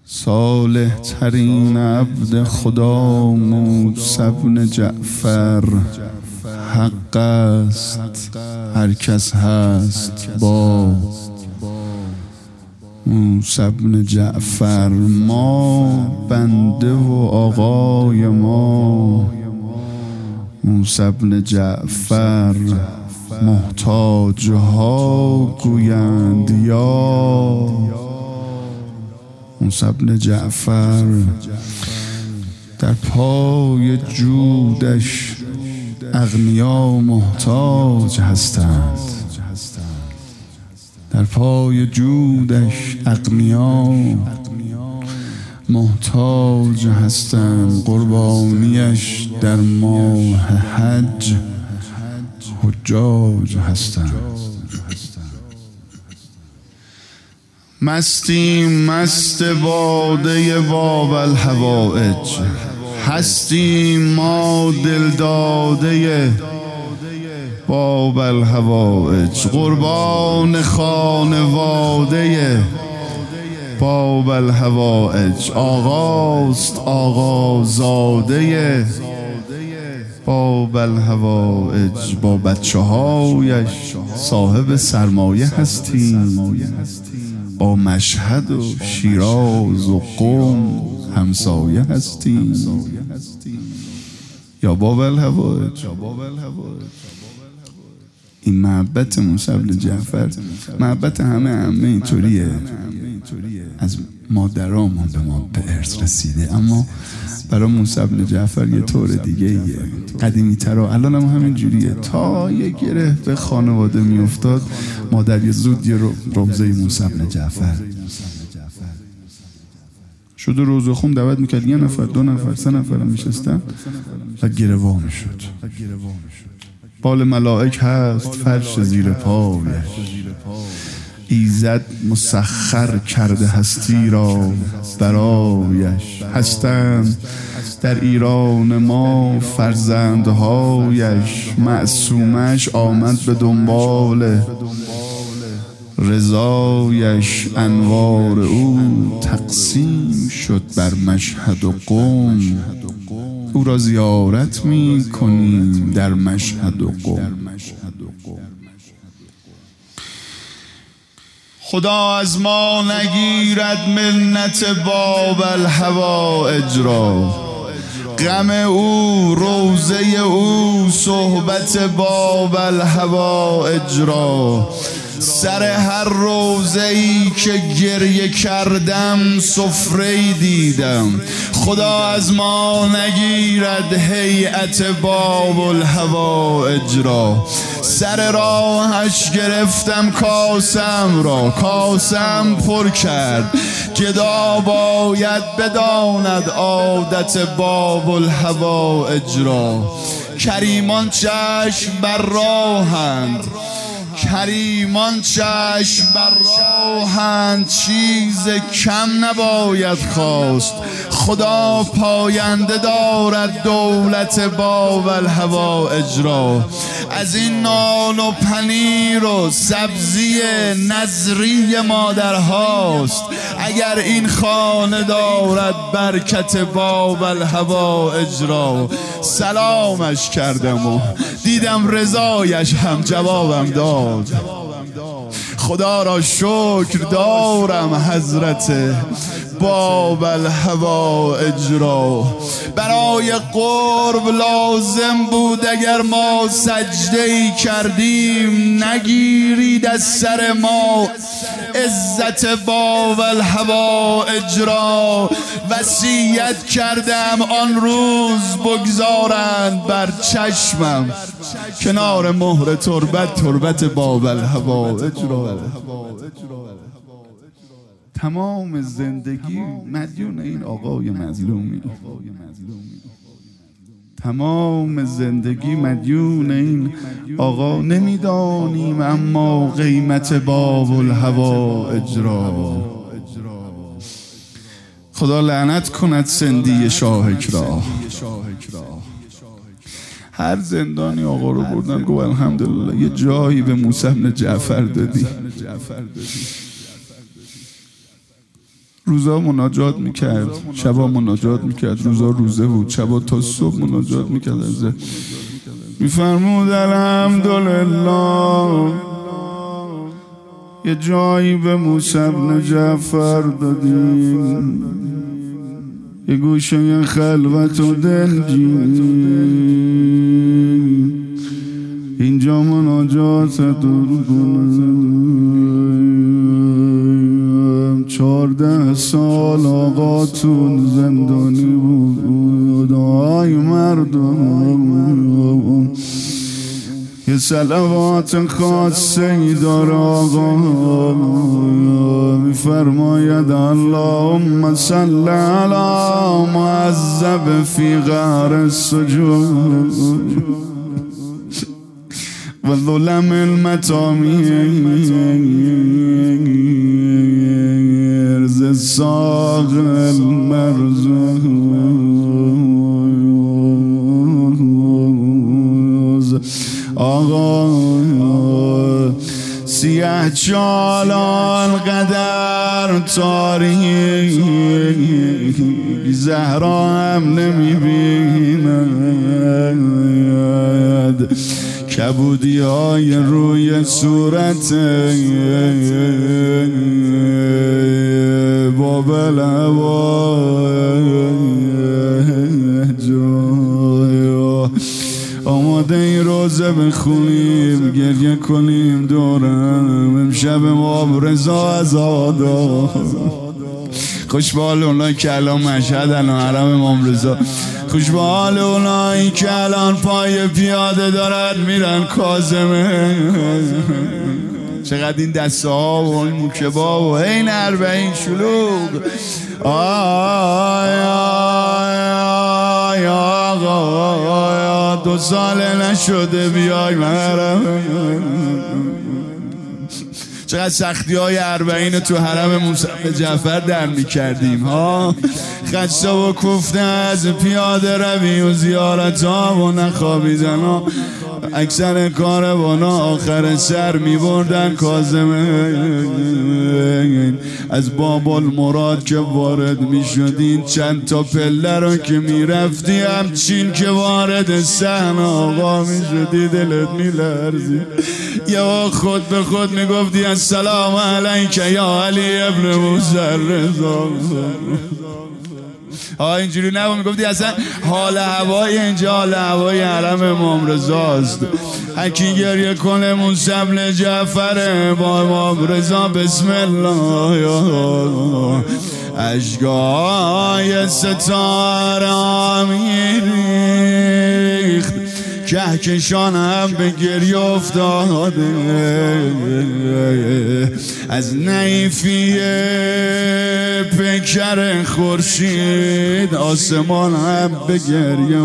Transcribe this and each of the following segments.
صالح ترین عبد خدا موسی بن جعفر حق است، هر کس هست با موسی بن جعفر. ما بنده و آقای ما موسی بن جعفر محتاج ها گویند یا موسی بن جعفر در پای جودش اغنیا محتاج هستند، در پای جودش اغنیا محتاج هستند. قربانیش در ماه حج حجاج هستند. مستیم مست باده باب الحوائج، هستیم ما دل داده باب الحوائج. قربان خانواده باب الحوائج، آقاست آقازاده باب الحوائج. با بچه هایش صاحب سرمایه هستیم، با مشهد و شیراز و قم همسایه هستیم. یا باب الحوائج. این محبت موسی بن جعفر محبت همه اینطوریه، از مادرامون به ما به ارث رسیده، اما برای موسی بن جعفر یه طور دیگه ایه، قدیمی تر. الان هم همین جوریه. تا یه گره به خانواده می افتاد، مادر یه زود یه روزه موسی بن جعفر شد و روزه خون دعوت میکرد. یه نفر، دو نفر، سه نفر هم میشستن و گره وا میشد. بال ملائک هست فرش زیر پایش، ایزد مسخر کرده هستی را برایش. هستند در ایران ما فرزندهایش، معصومش آمد به دنبال رضایش. انوار او تقسیم شد بر مشهد و قم، او را زیارت می کنیم در مشهد و قم. خدا از ما نگیرد منت باب الحوائج را، غم او روزه او صحبت باب الحوائج را. سر هر روزه‌ای که گریه کردم سفره‌ای دیدم. خدا از ما نگیرد هیئت باب الحوائج را. سر راهش گرفتم کاسم را، کاسم پر کرد. گدا باید بداند عادت باب الحوائج را. کریمان چشم بر راهند، کریمان چشم بر راهند، چیز کم نباید خواست. خدا پاینده دارد دولت باب الحوائج را. از این نان و پنیر و سبزی نظری مادرهاست. اگر این خانه دارد برکت باب الحوائج را. سلامش کردم و دیدم رضایش هم جوابم داد. خدا را شکر دارم حضرت باب الحوائج را. برای قرب لازم بود اگر ما سجده‌ای کردیم نگیرید از سر ما عزت باب الحوائج را. وصیت کردم آن روز بگذارند بر چشمم کنار مهر تربت باب الحوائج را. تمام زندگی مدیون این آقای مظلومی، تمام زندگی مدیون این آقا. نمیدانیم اما قیمت باب الحوائج را. خدا لعنت کند سندی شاهک را. هر زندانی آقا رو بردن گفت الحمدلله یه جایی به موسی بن جعفر دادی. روزا مناجات میکرد، شبا مناجات میکرد، روزا روزه بود، شبا تا صبح مناجات میکرد. میفرمود الحمدلله یه جایی به موسی بن جعفر دادیم، یه گوشه خلوت و دنجی، اینجا مناجات دور کنم. 14 سال آقاتون زندانی بود، آی مردم یه صلوات خاصی داره آقا، میفرماید اللهم صل علی معذب فی غار السجود و ظلم المطامیر ز ساق المرزوز. آقا سیاه چالان قدر تاریک، زهرا هم نمیبیند، کبودی های روی صورت بابل آماده این روزه بخونیم، گریه کنیم دورم. امشب امام رضا ازادا، خوش به حال اونایی که الان مشهدن و حرم امام رضا، خوش به حال اونایی که الان پای پیاده دارن میرن کاظمه. چقدر این دسته ها و این موکبا و این 40 شلوغ. آی آقا 2 ساله نشده بیای حرم. چقدر سختی های 40 تو حرم موسی بن جعفر در میکردیم ها. خسته و کوفته از پیاده روی و زیارت ها و نخوابیدن ها. اکثر کاروانا آخر سر میبردن کاظمه. از باب المراد که وارد میشدین، چند تا پله رو که میرفتی، همچین که وارد صحن آقا میشدی دلت میلرزی. یا خود به خود میگفتی السلام علیک یا علی ابن موسی رضا. اینجوری نبود، میگفتی اصلا حال هوای اینجا حال هوای حرم امام رضاست. هرکی گریه کنه موسی بن جعفر با امام رضا بسم الله. اشکای ستاره میریخت، کهکشان هم به گریه افتاده، از نعیفی پیکر خورشید آسمان هم به گریه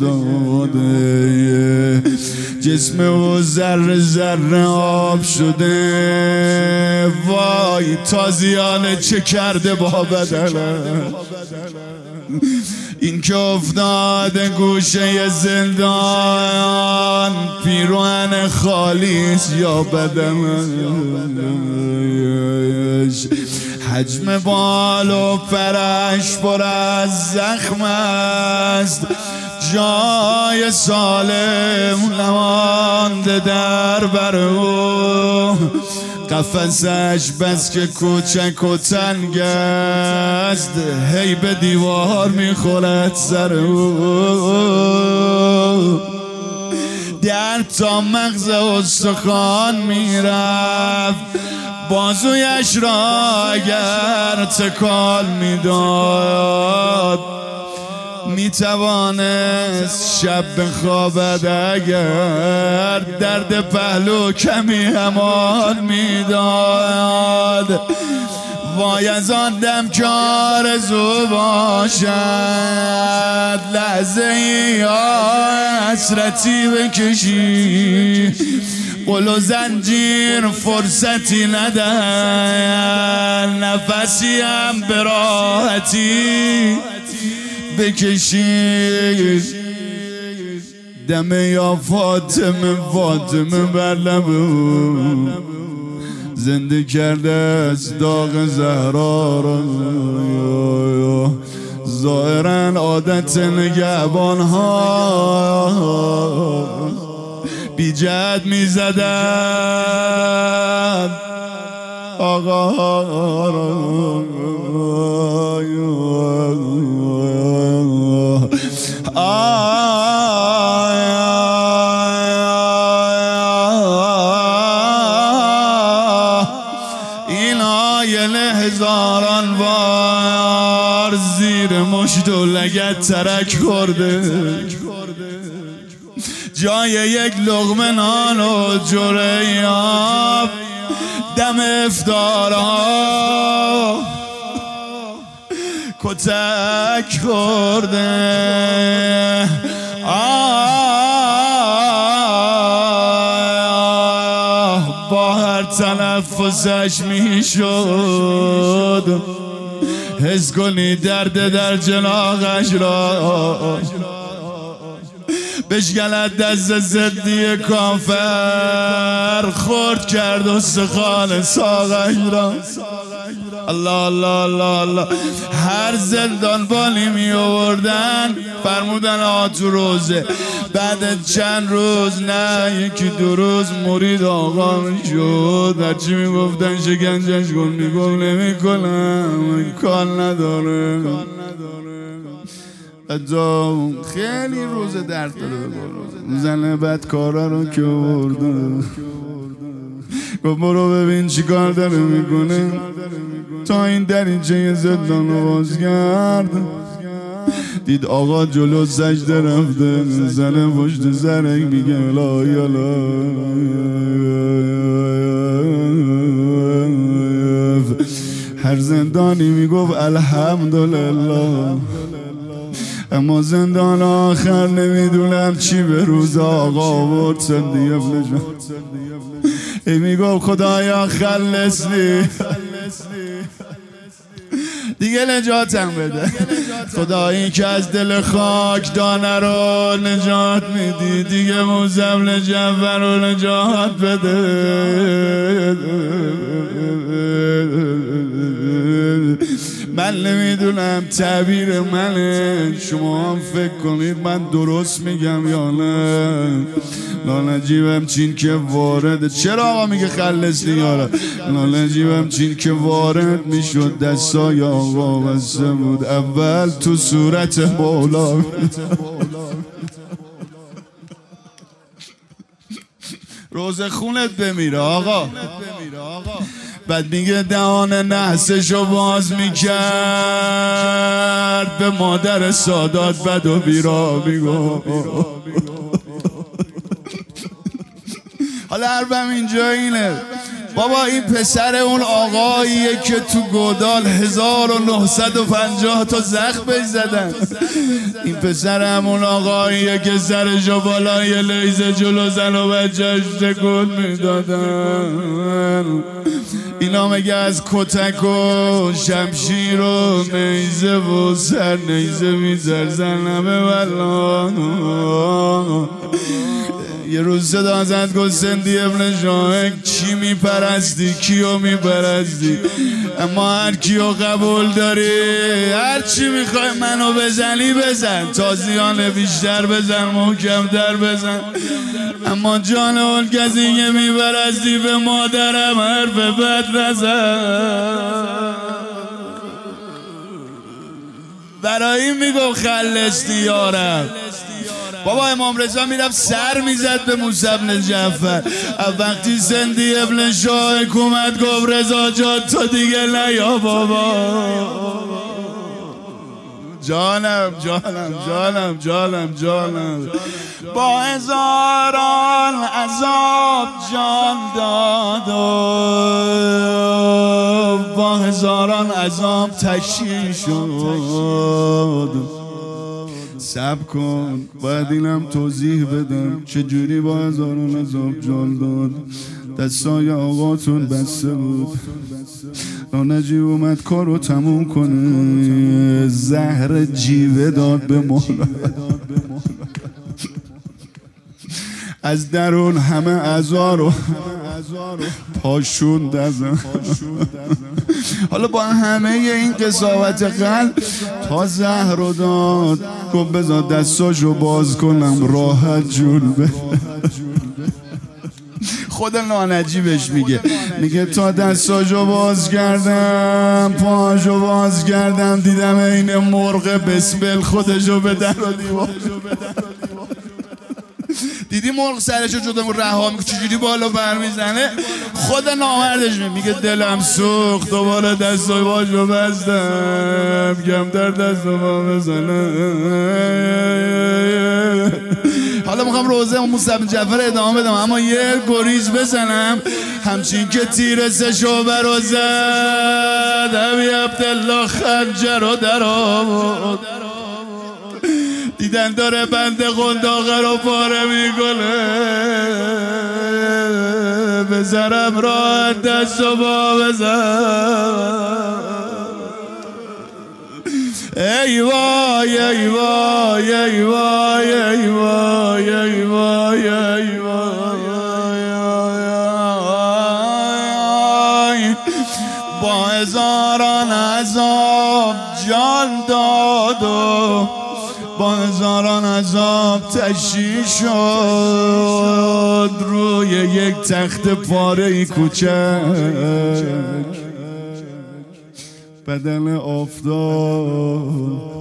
افتاده. جسم و ذره ذره آب شده، وای تازیانه چه کرده با بدنم. این که افتاده گوشه زندان، پیراهن خالیست یا بدنش، حجم بال و پرش پر از زخم است، جای سالم نمانده در بر او. قفسش بس که کوچک و تنگ است، هی به دیوار میخورد سر او. در تا مغز استخوان میرفت، بازویش را اگر تکان میداد، میتوانست شب بخوابد اگر درد پهلو کمی امان میداد. وای از آن دم که آرزو باشد، لحظه ای حسرتی بکشی، قل و زنجیر فرصتی ندهد، نفسی هم به راحتی بکشید. دم یا فاطمه فاطمه بر لبو، زنده کرده از داغ زهرا را. ظاهرا عادت نگهبان ها بی جهت می زدن آقا را. هزاران بار زیر مشت و لگد ترک خورده، جای یک لقمه نان و جرعه آب دم افطارها کتک خورده. با هر تنفسش میشد حس کنی درد در جناغش را، بشگلد دست زدی کافر خورد کرد و سخان ساغش را. الله الله الله الله. هر زندان بالی می آوردن فرمودن تو روزه، بعد چند روز نه یکی دو روز مرید آقا می شد. هرچی می گفتن شکنجش کن میگفت نمی کنم کار نداره. خیلی روز درد داره زن بدکارا رو که برده. گفت برو ببین چی کار داره میکنه. تا این دریچه زندان رو باز کرد، دید آقا جلو سجده رفته، زن پشت زرک میگه لا یالا. هر زندانی میگفت الحمدلله، اما زندان آخر نمیدونم چی به روز آقا آورد. سندی ابن جان ای میگفت خدایا خلصنی دیگه نجاتم بده. خدایی که از دل خاک دانه رو نجات میدی، دیگه موزم جعفر رو نجات بده. من نمیدونم تعبیر منه، شما هم فکر کنید من درست میگم یا نه. نجیبم چین که وارد، چرا آقا میگه خلص نیاره؟ نجیبم چین که وارد میشد دستای آقا بسته بود، اول تو صورت مولا روز خونت بمیره آقا. بعد میگه دهان نحسشو باز میکرد، به مادر سادات بد و بیرا میگو. حالا حرفم اینجا اینه بابا، این پسر اون آقاییه که تو گودال 1950 تا زخم بهش زدن. این پسر همون آقاییه که سرشو بالای لیزه جلو زن و بچهش تکون میدادن. اینا مگه از کتک و شمشیر و نیزه و سر نیزه میزرزن همه والله. یه روز صدا زد گفت سندی ابن شاهک چی میپرستی؟ کیو میپرستی؟ اما هر کیو قبول داری، هر چی میخوای منو بزنی بزن، تازیان بیشتر بزن، محکمتر بزن، اما جان اون کسی که میپرستی به مادرم حرف بد نزن. برای این میگو خلصنی یارم. بابا امام رضا میرفت سر میزد به موسی بن جعفر. وقتی سندی ابن شاهک اومد گفت رضا جان تو دیگه نیا بابا. جانم جانم جانم جانم جانم. با هزاران عذاب جان داد و با هزاران عذاب تشییع شد. صبر کن باید اینم توضیح بدم چجوری با هزاران عذاب جان داد. دستای آقاتون بسته بود، نجیب اومد کارو تموم کنه، زهر جیوه داد به مولا. از درون همه اعضا رو پاشون دزم. حالا با همه این قساوت قلب تا زهر رو داد، گفت بذار دستاشو باز کنم راحت جون به. خود نانجی بهش میگه تا دستاشو باز کردم، پاشو باز کردم، دیدم این مرغ بسبل خودشو به در و دیوار. دیدی مرغ سرشو جدا رها میکنه چجوری بالا بر میزنه. خود نامردش میگه دلم سوخت، دوباره دستای باشو بستم، کمتر دستو با بزنم. حالا میخوام روزه موسی بن جعفر ادامه بدم، اما یه گریز بزنم. همچین که تیر سه شعبه رو زد، ابی عبدالله خنجر رو در آورد، دیدن داره بند قنداقه رو پاره میکنه، بذارم راحت دست و با بزن. ای وای ای وای ای وای ای وای ای وای ای وای، با هزاران عذاب جان داد و با هزاران عذاب تشییع شد روی یک تخت پاره کوچک، بدن آفتاب.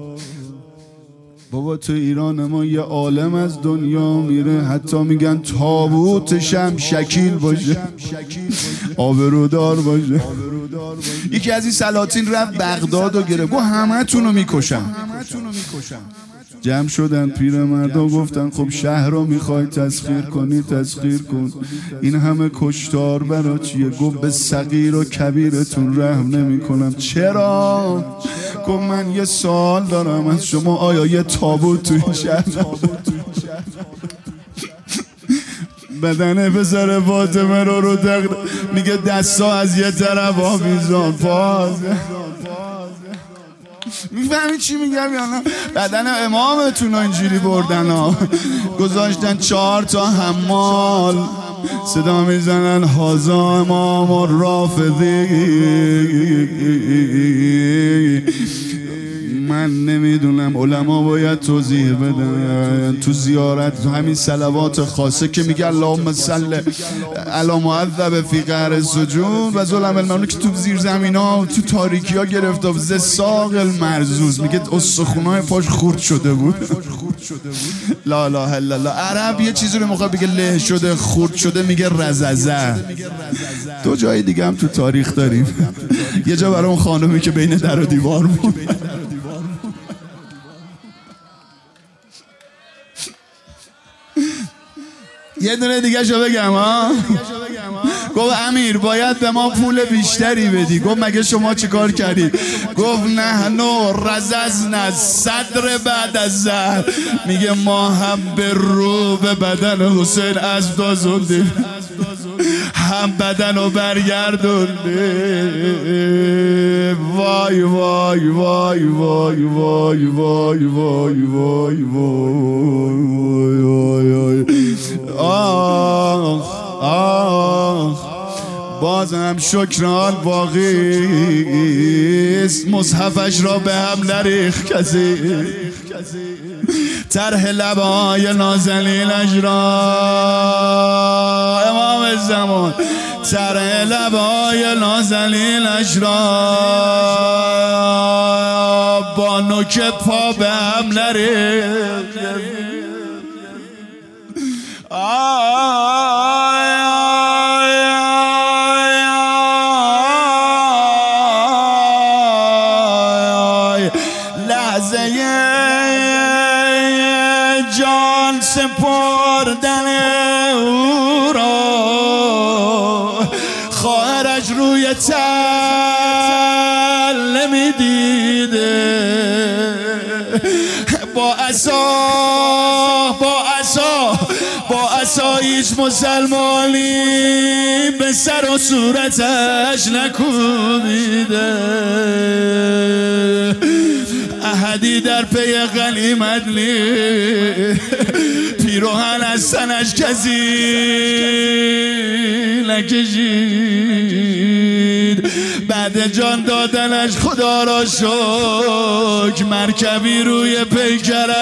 بابا تو ایران ما یه عالم از دنیا میره، حتی میگن تابوتش هم شکیل باشه، آبرودار باشه. یکی از این سلاطین رفت بغداد و گرفت، گفت همه تونو میکشم. جمع شدن پیرمردا گفتن خب شهر رو میخوای تسخیر کنی تسخیر کن، این همه کشتار برا چیه؟ گفت به صغیر و کبیرتون رحم نمی کنم. چرا؟ گفت من یه سوال دارم از شما، آیا یه تابوت تو این شهر بدن پسر فاطمه رو تقدیم میگه دستا از یه طرف آویزان پاز. میفهمی چی میگم یا نه؟ بدن امامتون رو اینجوری بردن ها، گذاشتن 4 تا حمال، صدا میزنن هازا امام الرافضی. من نمیدونم، علما باید توضیح بدن تو زیارت همین صلوات خاصه که میگه اللهم صل علی معذب فی قعر السجون و ظلم المملوک، که تو زیر زمین ها تو تاریکی ها گرفته ز ساق المرزوز، میگه استخونای پاش خورد شده بود. لا اله الا الله. عرب یه چیزی رو میخواد بگه له شده خورد شده میگه رززه. دو جای دیگه هم تو تاریخ داریم. یه جا برای اون خانومی که بین در و دیوار بود. یه دونه دیگه شو بگم ها. گفت امیر باید به ما پول بیشتری بدی. گفت مگه شما چی کار کردید؟ گفت نحنو رززنا صدر بعد از زهر، میگه ما هم به رو به بدن حسین از دازوندیم، هم بدن رو برگردونده. وای وای وای وای وای وای وای وای وای. آخ آخ بازم شکران باقیست، مصحفش را به هم نریخ کسی، طرح لبای نازنینش را امام زمان، طرح لبای نازنینش را با نوک پا به هم نریخ. لحظه جان سپردن او را، خواهرش روی تل نمیدیده، با عصا هیچ مسلمانی به سر و صورتش نکوبیده. احدی در پی غنیمت نیست، پیروهن از تنش کسی نکشید. بعد جان دادنش خدا را شکر، مرکبی روی پیکرش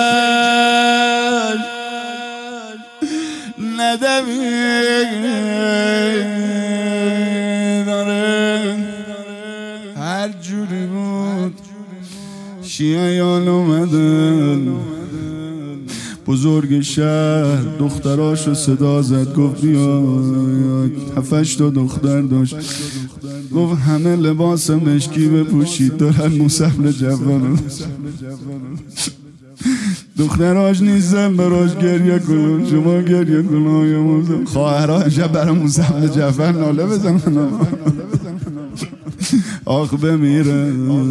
داره. هر جوری بود شیعیان اومدن، بزرگ شهر دختراشو صدا زد، گفت بیاد. 7-8 تا دختر داشت، گفت همه لباس مشکی بپوشید، دارن موسی بن جعفر. دختراش نیستن براش گریه کنن، شما گریه کنن. خواهرها شب برای موسی بن جعفر ناله بزنن، آخ بمیره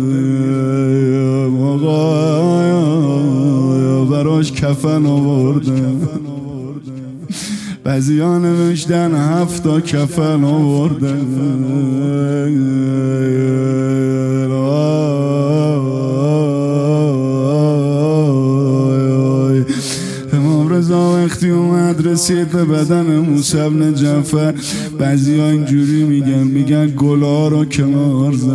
آقا، براش کفن آوردن. بعضیا نوشتن 7 تا کفن آوردن. امام رضا وقتی اومد رسید به بدن موسی بن جعفر، بعضیا اینجوری میگن گلا رو کنار زد.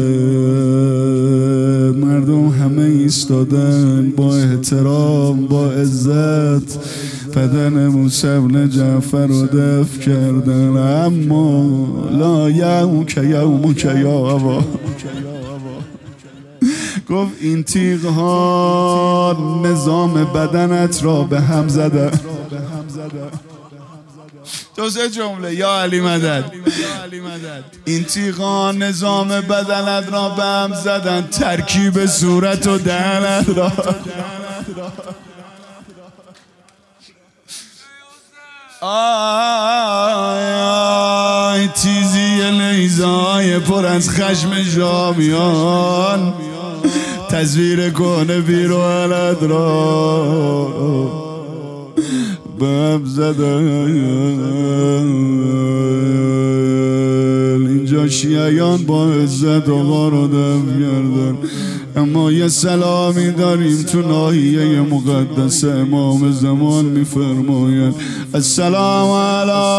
مردم همه ایستادن با احترام با عزت، بدن موسی بن جعفر رو دفن کردن. اما لا یومک یومک یا ابا، گفت این تیغ ها نظام بدنت را به هم زدن. 2 جمله یا علی مدد. این تیغ ها نظام بدنت را به هم زدن، ترکیب صورت و دهنت را. آی تیزی نیزه های پر از خشم شامیان، تصویر کنه پیروهنت را به هم زدن. اینجا شیعیان با عزت آقا رو دفن کردن. اما یه سلامی داریم تو ناحیه مقدس امام زمان میفرماید السلام علی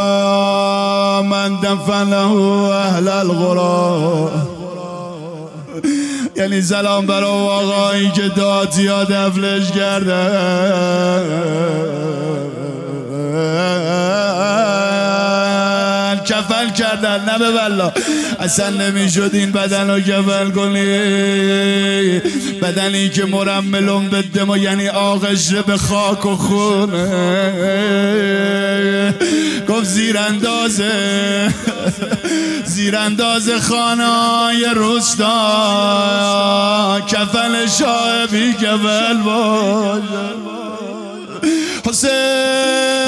من دفنه اهل القرى. یعنی سلام برای آقایی که داتیا دفنش کفن کردن. نه به والله اصلا نمیشد این بدن رو کفن کنی. بدنی که مرملون به دما، یعنی آغشته به خاک و خونه. گفت زیرانداز خانه‌های روستا، کفن شاه بی کفن باشه. حسین